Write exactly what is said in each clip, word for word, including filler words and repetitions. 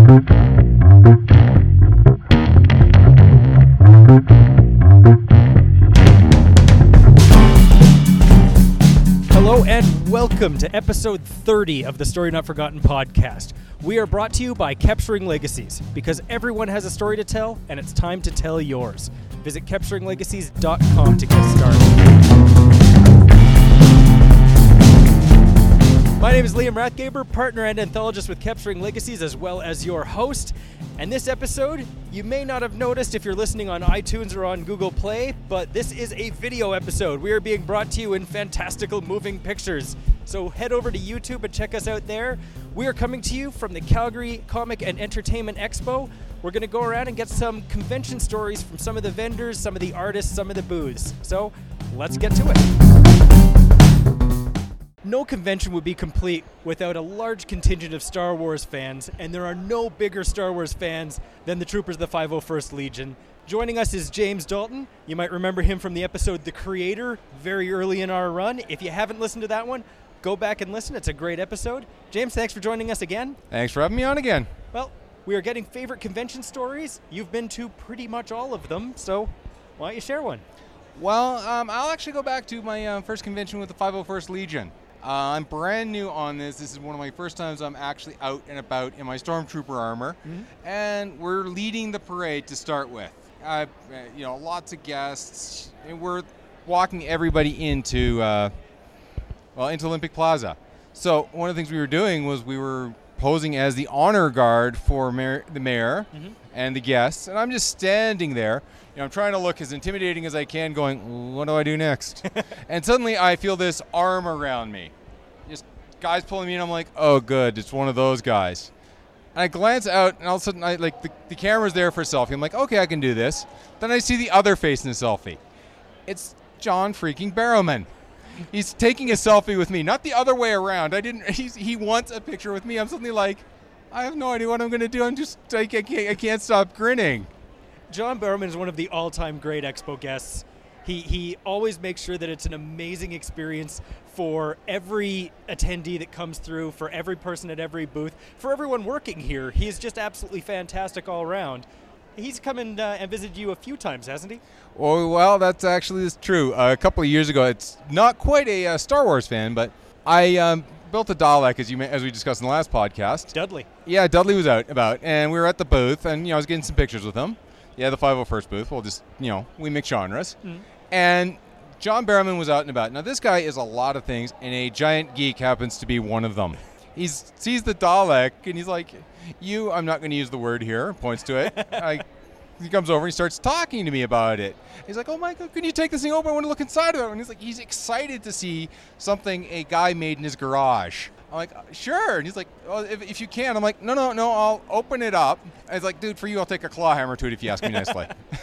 Hello and welcome to episode thirty of the Story Not Forgotten podcast. We are brought to you by Capturing Legacies, because everyone has a story to tell, and it's time to tell yours. Visit capturing legacies dot com to get started. My name is Liam Rathgaber, partner and anthologist with Capturing Legacies, as well as your host. And this episode, you may not have noticed if you're listening on iTunes or on Google Play, but this is a video episode. We are being brought to you in fantastical moving pictures. So head over to YouTube and check us out there. We are coming to you from the Calgary Comic and Entertainment Expo. We're going to go around and get some convention stories from some of the vendors, some of the artists, some of the booths. So let's get to it. No convention would be complete without a large contingent of Star Wars fans, and there are no bigger Star Wars fans than the troopers of the five oh first Legion. Joining us is James Dalton. You might remember him from the episode The Creator, very early in our run. If you haven't listened to that one, go back and listen. It's a great episode. James, thanks for joining us again. Thanks for having me on again. Well, we are getting favorite convention stories. You've been to pretty much all of them, so why don't you share one? Well, um, I'll actually go back to my uh, first convention with the five oh first Legion. Uh, I'm brand new on this. This is one of my first times I'm actually out and about in my Stormtrooper armor, mm-hmm. and we're leading the parade to start with. Uh, you know, lots of guests, and we're walking everybody into, uh, well, into Olympic Plaza. So one of the things we were doing was we were posing as the honor guard for mayor, the mayor mm-hmm. and the guests, and I'm just standing there. You know, I'm trying to look as intimidating as I can, going, what do I do next? And suddenly I feel this arm around me. Just guys pulling me in. I'm like, oh, good. It's one of those guys. And I glance out, and all of a sudden, I like the, the camera's there for a selfie. I'm like, okay, I can do this. Then I see the other face in the selfie. It's John freaking Barrowman. He's taking a selfie with me, not the other way around. I didn't. He's, he wants a picture with me. I'm suddenly like, I have no idea what I'm going to do. I'm just, I can't, I can't stop grinning. John Barrowman is one of the all-time great Expo guests. He he always makes sure that it's an amazing experience for every attendee that comes through, for every person at every booth, for everyone working here. He is just absolutely fantastic all around. He's come in uh, and visited you a few times, hasn't he? Oh, well, that's actually true. Uh, a couple of years ago, it's not quite a uh, Star Wars fan, but I um, built a Dalek, as you may, as we discussed in the last podcast. Dudley. Yeah, Dudley was out about, and we were at the booth, and you know, I was getting some pictures with him. Yeah, the five oh first booth. We'll just, you know, we mix genres. Mm-hmm. And John Barrowman was out and about. Now, this guy is a lot of things, and a giant geek happens to be one of them. He sees the Dalek, and he's like, you, I'm not going to use the word here, points to it. I, he comes over, and he starts talking to me about it. He's like, oh, my God, can you take this thing open? I want to look inside of it. And he's like, he's excited to see something a guy made in his garage. I'm like, sure. And he's like, oh, if, if you can. I'm like, no, no, no, I'll open it up. I was like, dude, for you, I'll take a claw hammer to it if you ask me nicely.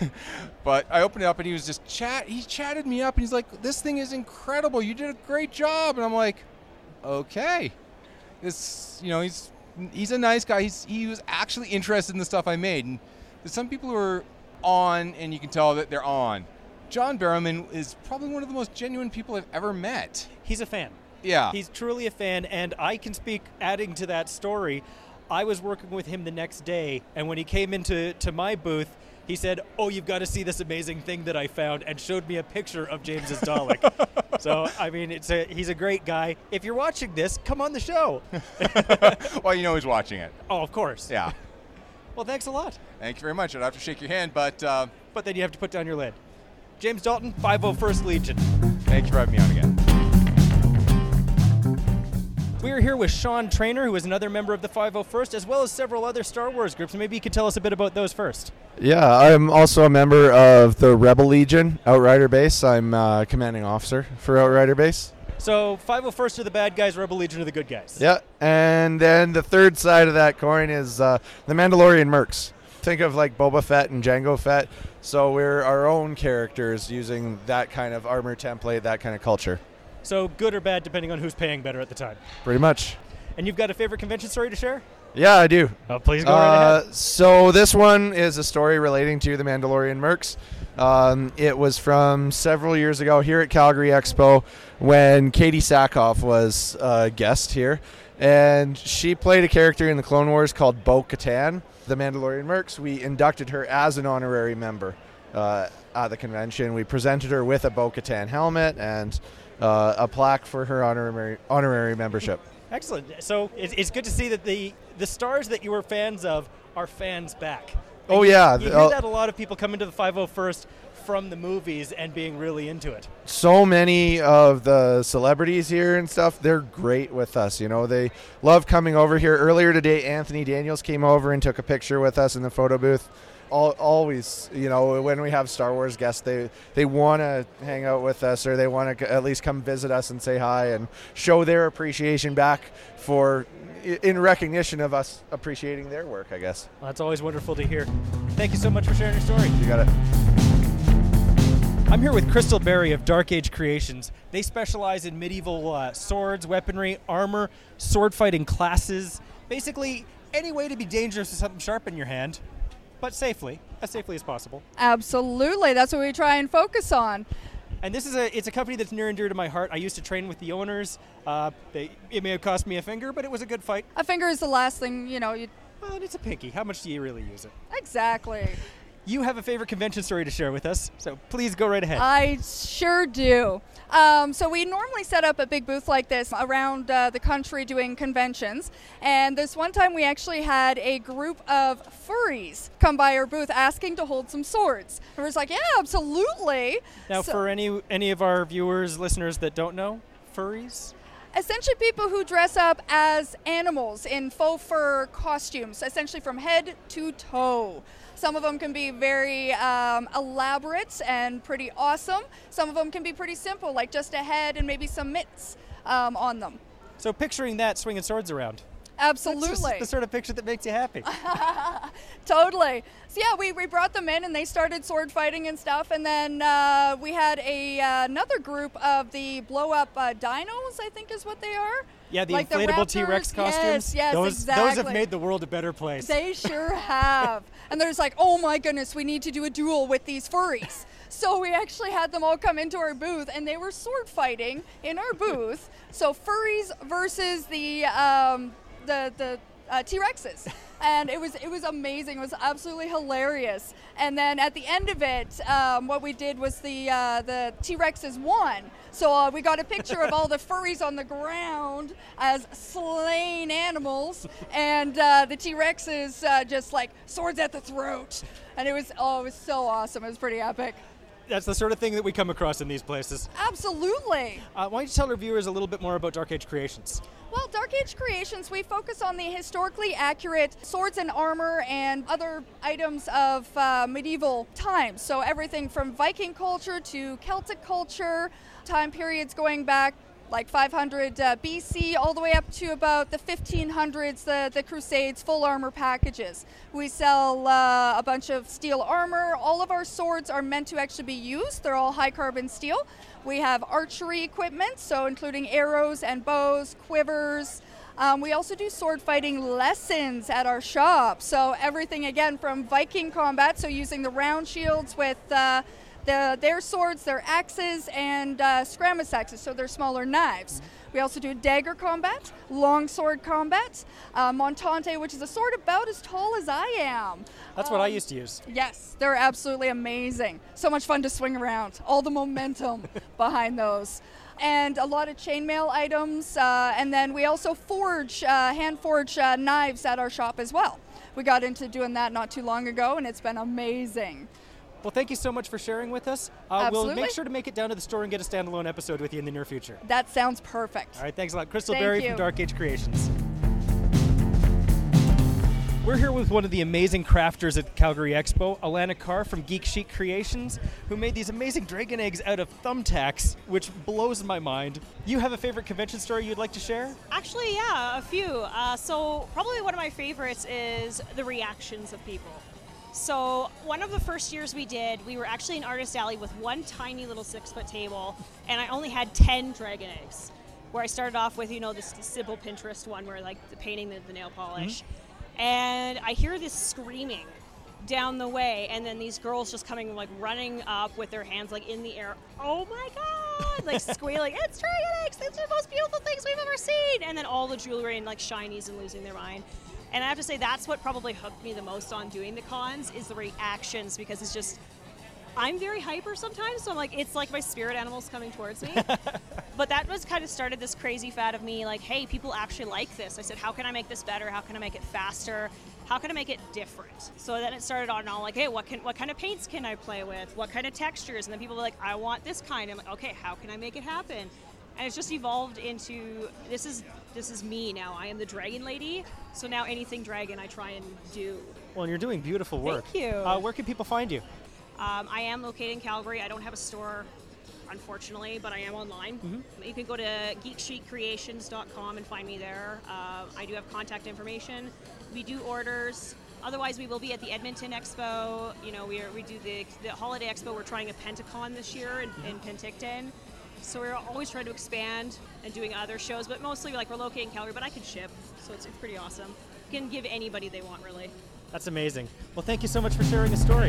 But I opened it up, and he was just chat. He chatted me up, and he's like, this thing is incredible. You did a great job. And I'm like, okay. This, you know, he's he's a nice guy. He's he was actually interested in the stuff I made. And there's some people who are on, and you can tell that they're on. John Barrowman is probably one of the most genuine people I've ever met. He's a fan. Yeah. He's truly a fan, and I can speak, adding to that story, I was working with him the next day, and when he came into to my booth, he said, oh, you've got to see this amazing thing that I found, and showed me a picture of James's Dalek. So, I mean, it's a, he's a great guy. If you're watching this, come on the show. Well, you know he's watching it. Oh, of course. Yeah. Well, thanks a lot. Thank you very much. I'd have to shake your hand, but... Uh, but then you have to put down your lid. James Dalton, five oh first Legion. Thank you for having me on again. We are here with Sean Trainer, who is another member of the five oh first, as well as several other Star Wars groups. Maybe you could tell us a bit about those first. Yeah, I'm also a member of the Rebel Legion, Outrider Base. I'm uh, commanding officer for Outrider Base. So five oh first are the bad guys, Rebel Legion are the good guys. Yeah, and then the third side of that coin is uh, the Mandalorian Mercs. Think of like Boba Fett and Jango Fett. So we're our own characters using that kind of armor template, that kind of culture. So good or bad, depending on who's paying better at the time. Pretty much. And you've got a favorite convention story to share? Yeah, I do. Oh, please go uh, right ahead. So this one is a story relating to the Mandalorian Mercs. Um, it was from several years ago here at Calgary Expo when Katie Sackhoff was a guest here. And she played a character in the Clone Wars called Bo-Katan. The Mandalorian Mercs, we inducted her as an honorary member uh, at the convention. We presented her with a Bo-Katan helmet and uh, a plaque for her honorary honorary membership. Excellent. So it's, it's good to see that the, the stars that you were fans of are fans back. Oh, you, yeah. You hear Uh, that a lot of people come into the five oh first from the movies and being really into it. So many of the celebrities here and stuff, they're great with us. You know, they love coming over here. Earlier today, Anthony Daniels came over and took a picture with us in the photo booth. All, always, you know, when we have Star Wars guests, they, they want to hang out with us, or they want to at least come visit us and say hi and show their appreciation back for, in recognition of us appreciating their work, I guess. Well, that's always wonderful to hear. Thank you so much for sharing your story. You got it. I'm here with Crystal Berry of Dark Age Creations. They specialize in medieval uh, swords, weaponry, armor, sword fighting classes, basically any way to be dangerous with something sharp in your hand, but safely, as safely as possible. Absolutely, that's what we try and focus on. And this is a it's a company that's near and dear to my heart. I used to train with the owners. Uh, they, it may have cost me a finger, but it was a good fight. A finger is the last thing, you know. You Well, it's a pinky. How much do you really use it? Exactly. You have a favorite convention story to share with us, so please go right ahead. I sure do. Um, so we normally set up a big booth like this around uh, the country doing conventions. And this one time we actually had a group of furries come by our booth asking to hold some swords. And we was like, yeah, absolutely. Now, So- for any any of our viewers, listeners that don't know, furries? Essentially people who dress up as animals in faux fur costumes, essentially from head to toe. Some of them can be very um, elaborate and pretty awesome. Some of them can be pretty simple, like just a head and maybe some mitts um, on them. So picturing that swinging swords around. Absolutely. That's just the sort of picture that makes you happy. Totally. So yeah, we, we brought them in and they started sword fighting and stuff. And then uh, we had a uh, another group of the blow up uh, dinos, I think is what they are. Yeah, the Like the inflatable Raptors. T-Rex costumes. Yes, yes, those, exactly. Those have made the world a better place. They sure have. And there's like, oh my goodness, we need to do a duel with these furries. So we actually had them all come into our booth and they were sword fighting in our booth. So furries versus the um, the the uh, T-Rexes. And it was it was amazing. It was absolutely hilarious. And then at the end of it, um, what we did was the uh, the T-Rexes won. So uh, we got a picture of all the furries on the ground as slain animals, and uh, the T-Rexes uh, just like swords at the throat. And it was oh, it was so awesome. It was pretty epic. That's the sort of thing that we come across in these places. Absolutely. Uh, why don't you tell our viewers a little bit more about Dark Age Creations? Well, Dark Age Creations, we focus on the historically accurate swords and armor and other items of uh, medieval times. So everything from Viking culture to Celtic culture, time periods going back like five hundred uh, B C all the way up to about the fifteen hundreds, the, the Crusades, full armor packages. We sell uh, a bunch of steel armor. All of our swords are meant to actually be used. They're all high carbon steel. We have archery equipment, so including arrows and bows, quivers. Um, we also do sword fighting lessons at our shop. So everything again from Viking combat, so using the round shields with uh, The, their swords, their axes, and uh, Scramus axes, so they're smaller knives. We also do dagger combat, long sword combat, uh, Montante, which is a sword about as tall as I am. That's what I used to use. Yes, they're absolutely amazing. So much fun to swing around. All the momentum behind those. And a lot of chainmail items, uh, and then we also forge, uh, hand forge uh, knives at our shop as well. We got into doing that not too long ago, and it's been amazing. Well, thank you so much for sharing with us. Uh, Absolutely. We'll make sure to make it down to the store and get a standalone episode with you in the near future. That sounds perfect. All right, thanks a lot. Crystal Thank Berry you. from Dark Age Creations. We're here with one of the amazing crafters at Calgary Expo, Alana Carr from Geek Chic Creations, who made these amazing dragon eggs out of thumbtacks, which blows my mind. You have a favorite convention story you'd like to share? Actually, yeah, a few. Uh, so probably one of my favorites is the reactions of people. So one of the first years we did, we were actually in Artist Alley with one tiny little six-foot table, and I only had ten dragon eggs. Where I started off with, you know, this simple Pinterest one where like the painting the, the nail polish, mm-hmm. and I hear this screaming down the way, and then these girls just coming like running up with their hands like in the air. Oh my God! god, like squealing, it's Dragon Eggs, it's the most beautiful things we've ever seen. And then all the jewelry and like shinies and losing their mind. And I have to say that's what probably hooked me the most on doing the cons is the reactions, because it's just, I'm very hyper sometimes, so I'm like, it's like my spirit animals coming towards me. But that was kind of started this crazy fad of me like, hey, people actually like this. I said, how can I make this better? How can I make it faster? How can I make it different? So then it started on all like, hey, what can what kind of paints can I play with? What kind of textures? And then people were like, I want this kind. I'm like, okay, how can I make it happen? And it's just evolved into, this is this is me now. I am the dragon lady. So now anything dragon I try and do. Well, and you're doing beautiful work. Thank you. Uh, where can people find you? Um, I am located in Calgary. I don't have a store, unfortunately, but I am online. Mm-hmm. You can go to geek chic creations dot com and find me there. Uh, I do have contact information. We do orders. Otherwise, we will be at the Edmonton Expo. You know, we are, we do the, the Holiday Expo. We're trying a Pentacon this year in, in Penticton. So we're always trying to expand and doing other shows, but mostly like we're located in Calgary, but I can ship, so it's, it's pretty awesome. You can give anybody they want, really. That's amazing. Well, thank you so much for sharing a story.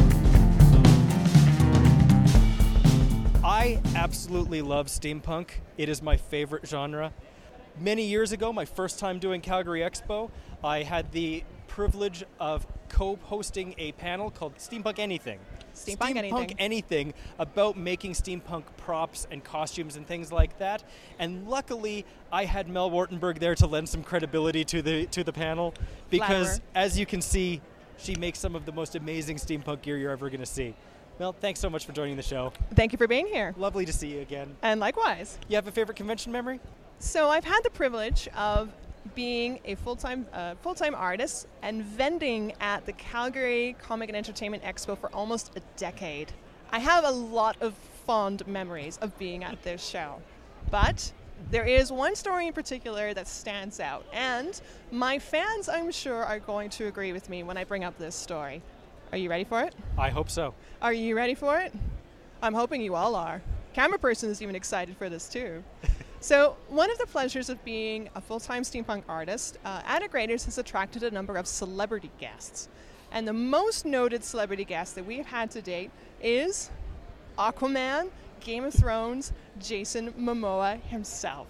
I absolutely love steampunk. It is my favorite genre. Many years ago, my first time doing Calgary Expo, I had the privilege of co-hosting a panel called Steampunk Anything. Steampunk, Steampunk Anything. Anything about making steampunk props and costumes and things like that. And luckily, I had Mel Wartenberg there to lend some credibility to the to the panel, because Flatterer. as you can see, she makes some of the most amazing steampunk gear you're ever going to see. Mel, thanks so much for joining the show. Thank you for being here. Lovely to see you again. And likewise. You have a favorite convention memory? So I've had the privilege of being a full-time uh, full-time artist and vending at the Calgary Comic and Entertainment Expo for almost a decade. I have a lot of fond memories of being at this show, but there is one story in particular that stands out, and my fans, I'm sure, are going to agree with me when I bring up this story. Are you ready for it? I hope so. Are you ready for it? I'm hoping you all are. Camera person is even excited for this too. So one of the pleasures of being a full-time steampunk artist, uh, Addegraders has attracted a number of celebrity guests. And the most noted celebrity guest that we've had to date is Aquaman, Game of Thrones, Jason Momoa himself.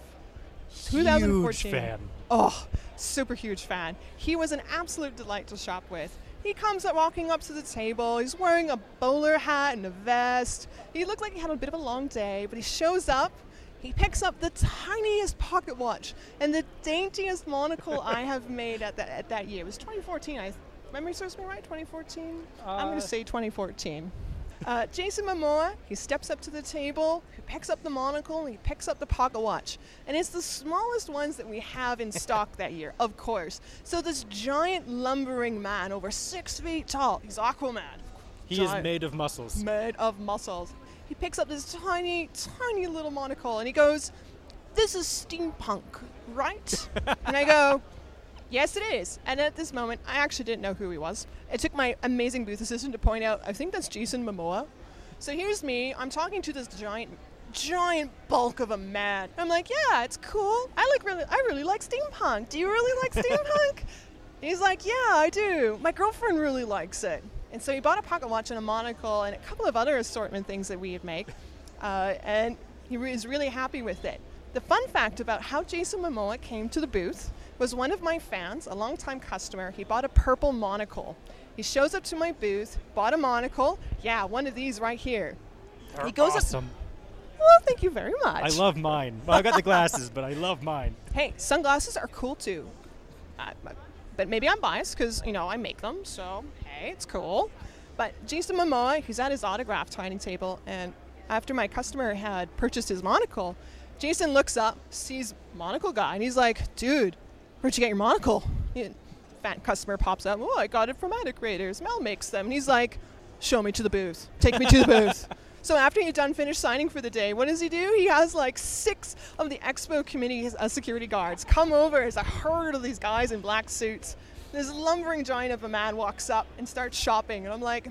twenty fourteen. Huge fan. Oh, super huge fan. He was an absolute delight to shop with. He comes up walking up to the table. He's wearing a bowler hat and a vest. He looked like he had a bit of a long day, but he shows up. He picks up the tiniest pocket watch and the daintiest monocle I have made at that at that year. It was twenty fourteen. I memory serves me right. twenty fourteen. I'm going Uh, to say twenty fourteen. Uh, Jason Momoa, he steps up to the table, he picks up the monocle, and he picks up the pocket watch. And it's the smallest ones that we have in stock that year, of course. So this giant lumbering man, over six feet tall, he's Aquaman. He Giant. is made of muscles. Made of muscles. He picks up this tiny, tiny little monocle, and he goes, "This is steampunk, right?" And I go, "Yes, it is." And at this moment, I actually didn't know who he was. It took my amazing booth assistant to point out, I think that's Jason Momoa. So here's me. I'm talking to this giant, giant bulk of a man. I'm like, "Yeah, it's cool. I like really, I really like steampunk. Do you really like steampunk?" He's like, "Yeah, I do. My girlfriend really likes it." And so he bought a pocket watch and a monocle and a couple of other assortment things that we had make, uh, and he was really happy with it. The fun fact about how Jason Momoa came to the booth was one of my fans, a longtime customer, he bought a purple monocle. He shows up to my booth, bought a monocle, yeah, one of these right here. They're He goes up- awesome. Well, thank you very much. I love mine. Well, I got the glasses, but I love mine. Hey, sunglasses are cool too. Uh, but maybe I'm biased because, you know, I make them, so hey, it's cool. But Jason Momoa, he's at his autograph signing table, and after my customer had purchased his monocle, Jason looks up, sees monocle guy, and he's like, "Dude, where'd you get your monocle?" And fan customer pops up, "Oh, I got it from Addegraders. Mel makes them." And he's like, "Show me to the booth. Take me to the booth." So after he's done finished signing for the day, what does he do? He has like six of the expo committee uh, security guards come over as a herd of these guys in black suits. This lumbering giant of a man walks up and starts shopping, and I'm like,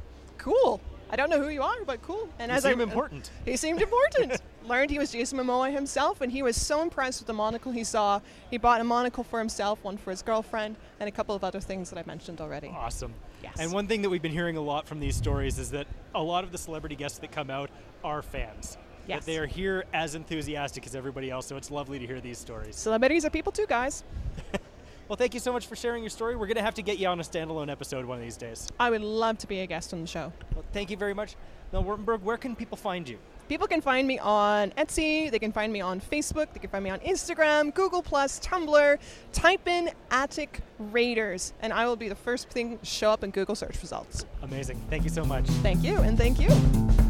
"Cool. I don't know who you are, but cool." And You as seem I, important. He seemed important. Learned he was Jason Momoa himself, and he was so impressed with the monocle he saw. He bought a monocle for himself, one for his girlfriend, and a couple of other things that I mentioned already. Awesome. Yes. And one thing that we've been hearing a lot from these stories is that a lot of the celebrity guests that come out are fans. Yes. that they are here as enthusiastic as everybody else, so it's lovely to hear these stories. Celebrities are people too, guys. Well, thank you so much for sharing your story. We're going to have to get you on a standalone episode one of these days. I would love to be a guest on the show. Well, thank you very much. Now, Wurtenberg, where can people find you? People can find me on Etsy, they can find me on Facebook, they can find me on Instagram, Google Plus, Tumblr. Type in Attic Raiders, and I will be the first thing to show up in Google search results. Amazing. Thank you so much. Thank you, and thank you.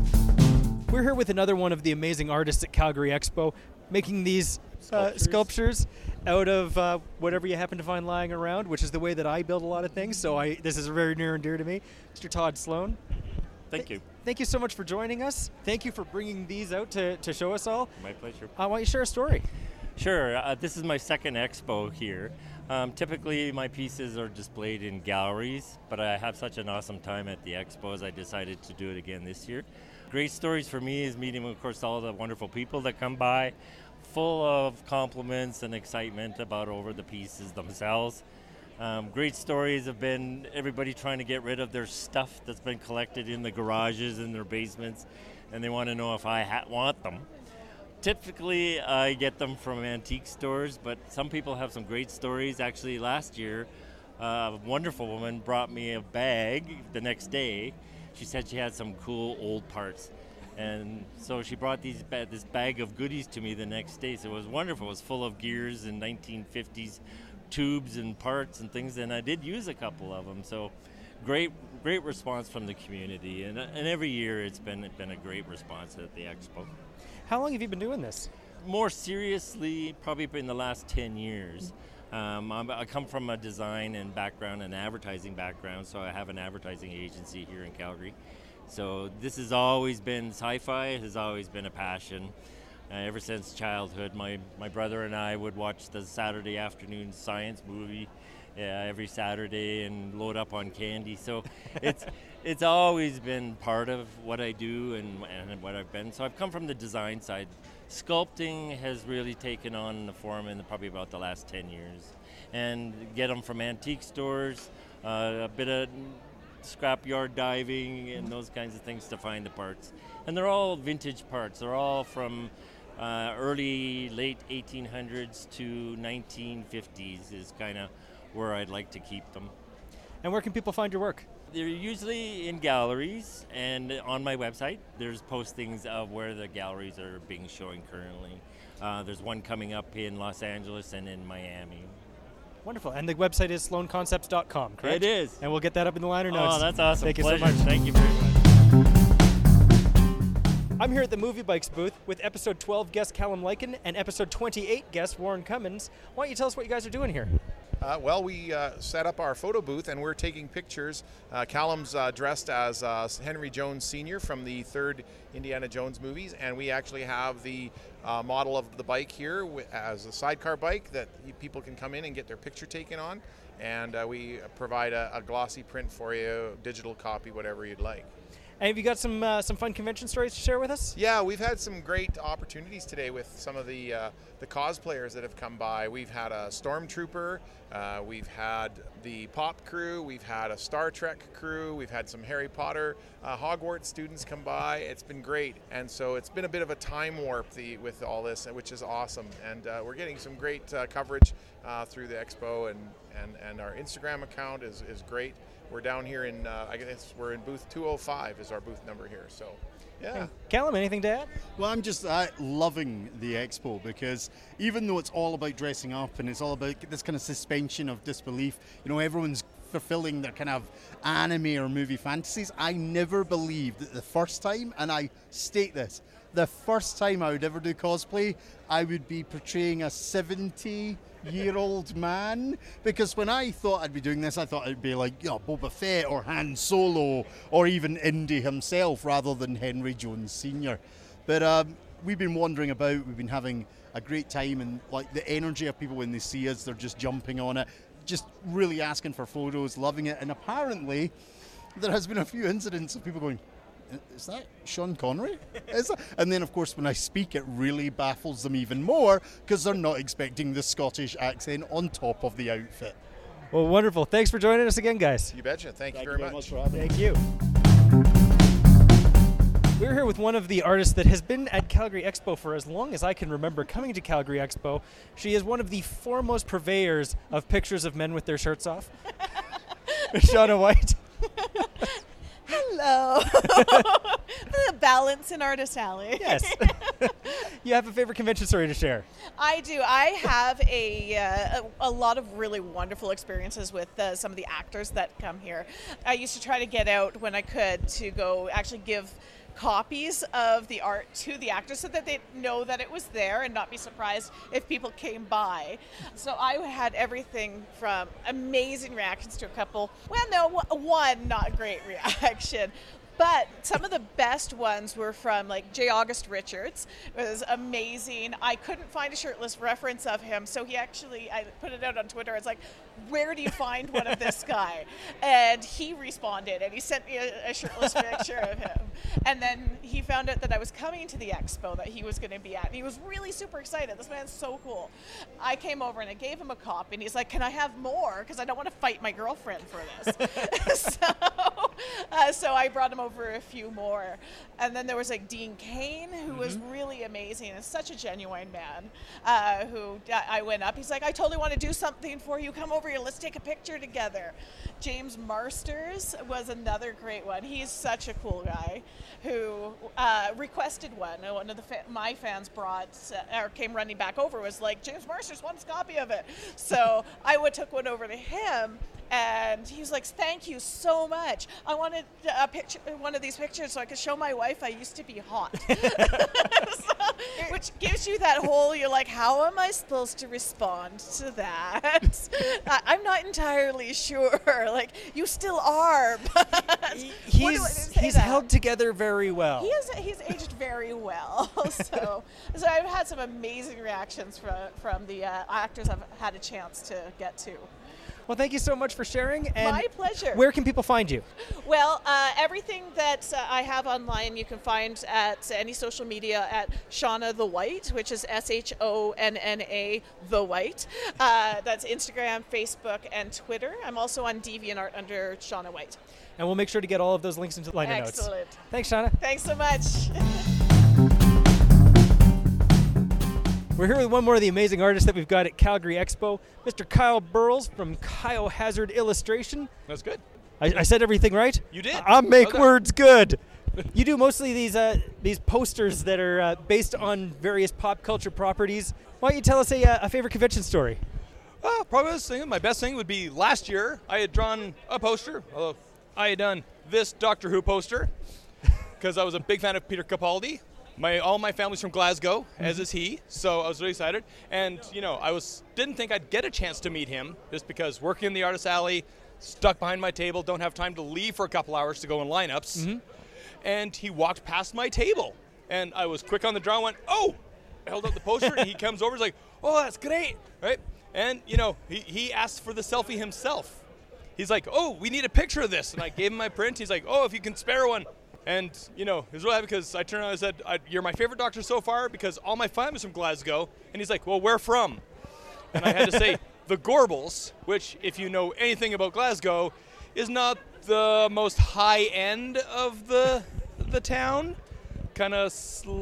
We're here with another one of the amazing artists at Calgary Expo, making these uh, Sculptures. sculptures out of uh, whatever you happen to find lying around, which is the way that I build a lot of things. So I this is very near and dear to me. Mister Todd Sloan. Thank you. Thank you so much for joining us. Thank you for bringing these out to, to show us all. My pleasure. I want you to share a story. Sure. Uh, this is my second expo here. Um, typically, my pieces are displayed in galleries, but I have such an awesome time at the expos, I decided to do it again this year. Great stories for me is meeting, of course, all the wonderful people that come by, full of compliments and excitement about over the pieces themselves. Um, great stories have been everybody trying to get rid of their stuff that's been collected in the garages and their basements, and they want to know if I ha- want them. Typically, I get them from antique stores, but some people have some great stories. Actually, last year, uh, a wonderful woman brought me a bag the next day. She said she had some cool old parts. And so she brought these ba- this bag of goodies to me the next day. So it was wonderful. It was full of gears and nineteen fifties tubes and parts and things, and I did use a couple of them. So great great response from the community, and and every year it's been been a great response at the expo. How long have you been doing this? More seriously, probably in the last ten years. Um, I'm, I come from a design and background and advertising background, so I have an advertising agency here in Calgary. So this has always been, sci-fi has always been a passion. Uh, ever since childhood, my, my brother and I would watch the Saturday afternoon science movie uh, every Saturday and load up on candy. So it's it's always been part of what I do and, and what I've been. So I've come from the design side. Sculpting has really taken on the form in probably about the last ten years. And get them from antique stores, uh, a bit of scrapyard diving and those kinds of things to find the parts. And they're all vintage parts. They're all from uh, early, late eighteen hundreds to nineteen fifties is kind of where I'd like to keep them. And where can people find your work? They're usually in galleries, and on my website there's postings of where the galleries are being shown currently. Uh, there's one coming up in Los Angeles and in Miami. Wonderful. And the website is sloan concepts dot com, correct? It is. And we'll get that up in the liner notes. Oh, that's awesome. Thank you Pleasure. so much. Thank you very much. I'm here at the Movie Bikes booth with episode twelve guest Callum Lycan and episode twenty-eight guest Warren Cummins. Why don't you tell us what you guys are doing here? Uh, well, we uh, set up our photo booth and we're taking pictures. Uh, Callum's uh, dressed as uh, Henry Jones Senior from the third Indiana Jones movies, and we actually have the uh, model of the bike here wi- as a sidecar bike that y- people can come in and get their picture taken on. And uh, we provide a, a glossy print for you, digital copy, whatever you'd like. And have you got some uh, some fun convention stories to share with us? Yeah, we've had some great opportunities today with some of the uh, the cosplayers that have come by. We've had a Stormtrooper, uh, we've had the Pop crew, we've had a Star Trek crew, we've had some Harry Potter, uh, Hogwarts students come by. It's been great, and so it's been a bit of a time warp the, with all this, which is awesome. And uh, we're getting some great uh, coverage uh, through the expo, and, and, and our Instagram account is, is great. We're down here in, uh, I guess we're in booth two oh five is our booth number here. So, yeah. Callum, anything to add? Well, I'm just uh, loving the expo because even though it's all about dressing up and it's all about this kind of suspension of disbelief, you know, everyone's fulfilling their kind of anime or movie fantasies. I never believed that the first time, and I state this, the first time I would ever do cosplay, I would be portraying a seventy-year-old man. Because when I thought I'd be doing this, I thought it'd be like, you know, Boba Fett or Han Solo or even Indy himself rather than Henry Jones Senior But um, we've been wandering about, we've been having a great time, and like the energy of people when they see us, they're just jumping on it, just really asking for photos, loving it. And apparently there has been a few incidents of people going, is that Sean Connery? Is that? And then, of course, when I speak, it really baffles them even more because they're not expecting the Scottish accent on top of the outfit. Well, wonderful. Thanks for joining us again, guys. You betcha. Thank, Thank you very much. for having me. Thank you. We're here with one of the artists that has been at Calgary Expo for as long as I can remember coming to Calgary Expo. She is one of the foremost purveyors of pictures of men with their shirts off. Shauna White. Hello. The balance in Artist Alley. Yes. You have a favorite convention story to share? I do. I have a, uh, a, a lot of really wonderful experiences with uh, some of the actors that come here. I used to try to get out when I could to go actually give copies of the art to the actors so that they know that it was there and not be surprised if people came by. So I had everything from amazing reactions to a couple, well, no, one not great reaction. But some of the best ones were from like J. August Richards. It was amazing. I couldn't find a shirtless reference of him, so he actually, I put it out on Twitter. It's like, where do you find one of this guy? And he responded, and he sent me a, a shirtless picture of him. And then he found out that I was coming to the expo that he was going to be at. And he was really super excited. This man's so cool. I came over and I gave him a copy, and he's like, can I have more? Because I don't want to fight my girlfriend for this. so, uh, so I brought him over for a few more. And then there was like Dean Cain, who mm-hmm. was really amazing and such a genuine man, uh, who I went up. He's like, I totally want to do something for you. Come over here. Let's take a picture together. James Marsters was another great one. He's such a cool guy who uh, requested one. One of the fa- my fans brought uh, or came running back over was like, James Marsters wants a copy of it. So I would took one over to him. And he was like, thank you so much. I wanted a picture, one of these pictures so I could show my wife I used to be hot. So, which gives you that whole, you're like, how am I supposed to respond to that? I, I'm not entirely sure. Like, you still are. But he's he's that? held together very well. He is, he's aged very well. so, so I've had some amazing reactions from, from the uh, actors I've had a chance to get to. Well, thank you so much for sharing. And my pleasure. Where can people find you? Well, uh, everything that uh, I have online you can find at any social media at Shauna the White, which is S H O N N A the White. Uh, that's Instagram, Facebook, and Twitter. I'm also on DeviantArt under Shauna White. And we'll make sure to get all of those links into the liner notes. Excellent. Thanks, Shauna. Thanks so much. We're here with one more of the amazing artists that we've got at Calgary Expo, Mister Kyle Burles from Kyohazard Illustration. That's good. I, I said everything right? You did. I make okay. words good. You do mostly these uh, these posters that are uh, based on various pop culture properties. Why don't you tell us a, uh, a favorite convention story? Uh, probably this thing, my best thing would be last year I had drawn a poster. Although I had done this Doctor Who poster because I was a big fan of Peter Capaldi. My all my family's from Glasgow, mm-hmm. as is he, so I was really excited. And you know, I was didn't think I'd get a chance to meet him just because working in the Artist Alley, stuck behind my table, don't have time to leave for a couple hours to go in lineups. Mm-hmm. And he walked past my table, and I was quick on the draw and went, oh! I held up the poster, and he comes over, he's like, oh, that's great, right? And you know, he, he asked for the selfie himself. He's like, oh, we need a picture of this. And I gave him my print. He's like, oh, if you can spare one. And, you know, he was really happy because I turned around and said, I, you're my favorite doctor so far because all my family's from Glasgow. And he's like, well, where from? And I had to say, the Gorbals, which, if you know anything about Glasgow, is not the most high end of the the town. Kind of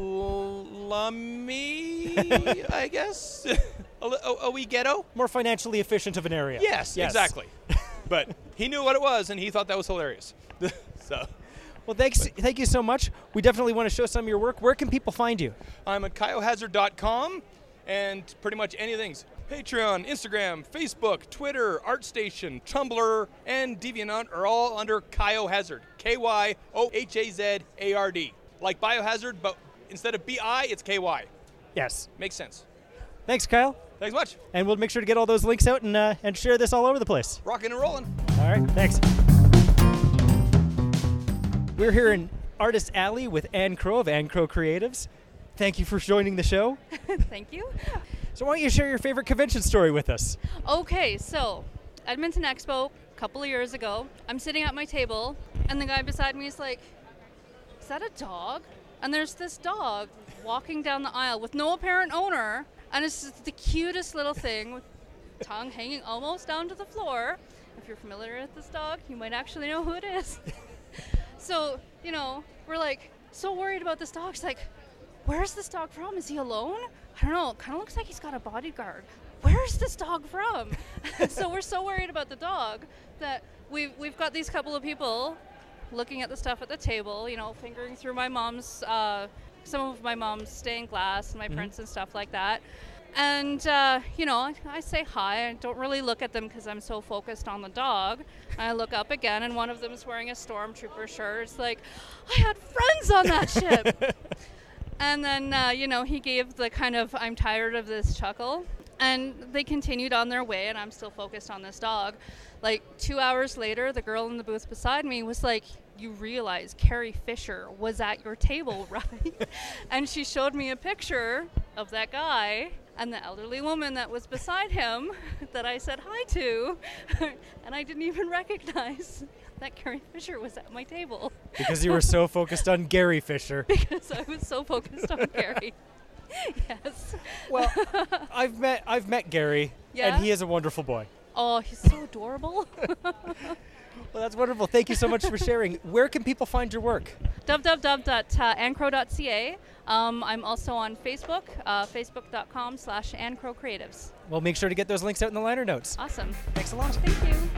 slummy, I guess. a, a, a wee ghetto. More financially efficient of an area. Yes, yes. Exactly. But he knew what it was, and he thought that was hilarious. so... Well, thanks. But, thank you so much. We definitely want to show some of your work. Where can people find you? I'm at kyohazard dot com and pretty much anything. Patreon, Instagram, Facebook, Twitter, ArtStation, Tumblr, and DeviantArt are all under Kyohazard. K Y O H A Z A R D. Like Biohazard, but instead of B I, it's K Y. Yes. Makes sense. Thanks, Kyle. Thanks much. And we'll make sure to get all those links out and uh, and share this all over the place. Rocking and rolling. All right. Thanks. We're here in Artist Alley with Ann Crow of Ann Crow Creatives. Thank you for joining the show. Thank you. So why don't you share your favorite convention story with us? Okay, so Edmonton Expo a couple of years ago, I'm sitting at my table and the guy beside me is like, is that a dog? And there's this dog walking down the aisle with no apparent owner, and it's just the cutest little thing with tongue hanging almost down to the floor. If you're familiar with this dog, you might actually know who it is. So, you know, we're like, so worried about this dog. She's like, where's this dog from? Is he alone? I don't know. It kind of looks like he's got a bodyguard. Where's this dog from? So we're so worried about the dog that we've, we've got these couple of people looking at the stuff at the table, you know, fingering through my mom's, uh, some of my mom's stained glass and my Mhm. prints and stuff like that. And, uh, you know, I, I say hi. I don't really look at them because I'm so focused on the dog. I look up again, and one of them is wearing a Stormtrooper shirt. It's like, I had friends on that ship. And then, uh, you know, he gave the kind of, I'm tired of this chuckle. And they continued on their way, and I'm still focused on this dog. Like, two hours later, the girl in the booth beside me was like, you realize Carrie Fisher was at your table, right? And she showed me a picture of that guy and the elderly woman that was beside him that I said hi to. And I didn't even recognize that Carrie Fisher was at my table. Because you were so focused on Gary Fisher. Because I was so focused on Gary. Yes. Well, I've met I've met Gary, Yeah? and he is a wonderful boy. Oh, he's so adorable. Well, that's wonderful. Thank you so much for sharing. Where can people find your work? w w w dot ancro dot c a. Um, I'm also on Facebook, uh, facebook dot com slash ancro creatives. We'll make sure to get those links out in the liner notes. Awesome. Thanks a lot. Thank you.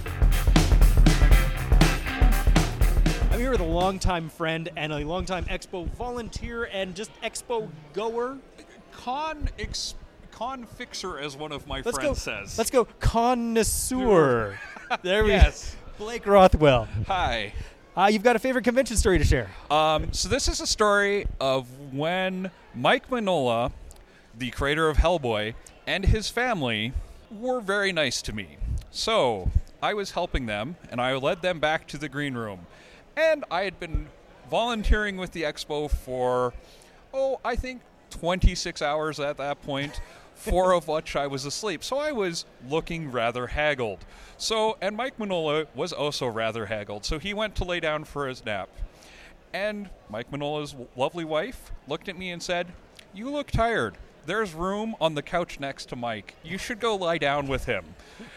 I'm here with a longtime friend and a longtime Expo volunteer and just Expo goer. Con ex- con fixer, as one of my Let's friends go, says. Let's go connoisseur. There we Yes. Blake Rothwell. Hi. Uh, you've got a favorite convention story to share. Um, so this is a story of when Mike Mignola, the creator of Hellboy, and his family were very nice to me. So I was helping them, and I led them back to the green room. And I had been volunteering with the Expo for, oh, I think twenty-six hours at that point, four of which I was asleep. So I was looking rather haggled. So, and Mike Mignola was also rather haggled. So he went to lay down for his nap. And Mike Mignola's lovely wife looked at me and said, "You look tired. There's room on the couch next to Mike. You should go lie down with him."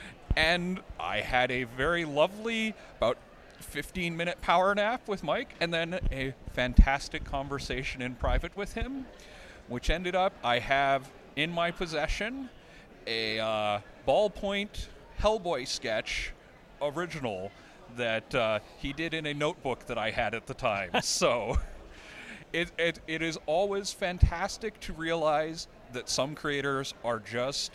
And I had a very lovely, about fifteen minute power nap with Mike, and then a fantastic conversation in private with him, which ended up, I have in my possession a uh, ballpoint Hellboy sketch original that uh, he did in a notebook that I had at the time. So it, it it is always fantastic to realize that some creators are just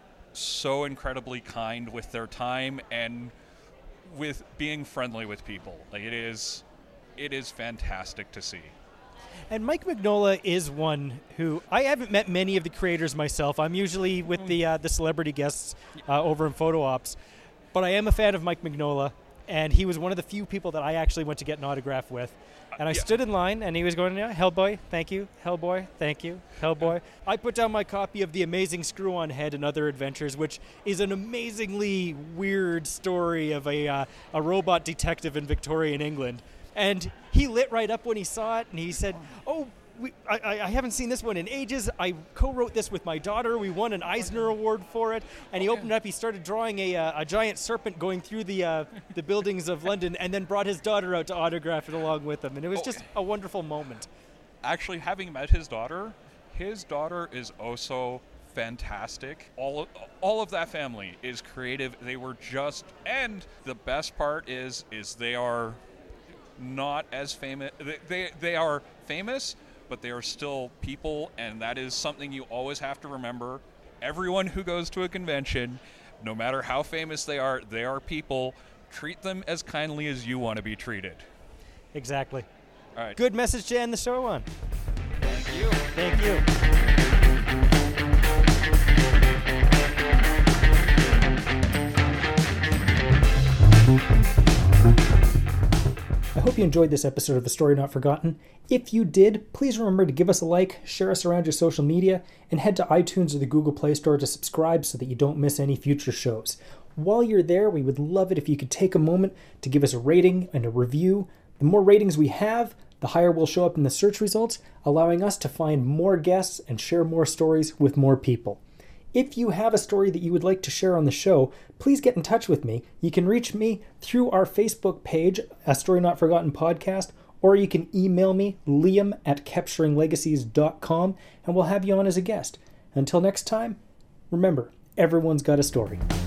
so incredibly kind with their time and with being friendly with people. Like it is, it is fantastic to see. And Mike Mignola is one who I haven't met many of the creators myself. I'm usually with the uh, the celebrity guests uh, over in photo ops, but I am a fan of Mike Mignola, and he was one of the few people that I actually went to get an autograph with. And I yeah. stood in line, and he was going, yeah, Hellboy, thank you. Hellboy, thank you. Hellboy. I put down my copy of The Amazing Screw-On Head and Other Adventures, which is an amazingly weird story of a uh, a robot detective in Victorian England. And he lit right up when he saw it, and he said, oh, we, I, I haven't seen this one in ages. I co-wrote this with my daughter. We won an Eisner Award for it. And he opened it up. He started drawing a, uh, a giant serpent going through the uh, the buildings of London, and then brought his daughter out to autograph it along with him. And it was just a wonderful moment. Actually, having met his daughter, his daughter is also fantastic. All of, all of that family is creative. They were just, and the best part is, is they are not as famous. They, they, they are famous, but they are still people, and that is something you always have to remember. Everyone who goes to a convention, no matter how famous they are, they are people. Treat them as kindly as you want to be treated. Exactly. All right. Good message to end the show on. Thank you. Thank you. I hope you enjoyed this episode of The Story Not Forgotten. If you did, please remember to give us a like, share us around your social media, and head to iTunes or the Google Play Store to subscribe so that you don't miss any future shows. While you're there, we would love it if you could take a moment to give us a rating and a review. The more ratings we have, the higher we'll show up in the search results, allowing us to find more guests and share more stories with more people. If you have a story that you would like to share on the show, please get in touch with me. You can reach me through our Facebook page, A Story Not Forgotten Podcast, or you can email me, liam at capturing legacies dot com, and we'll have you on as a guest. Until next time, remember, everyone's got a story.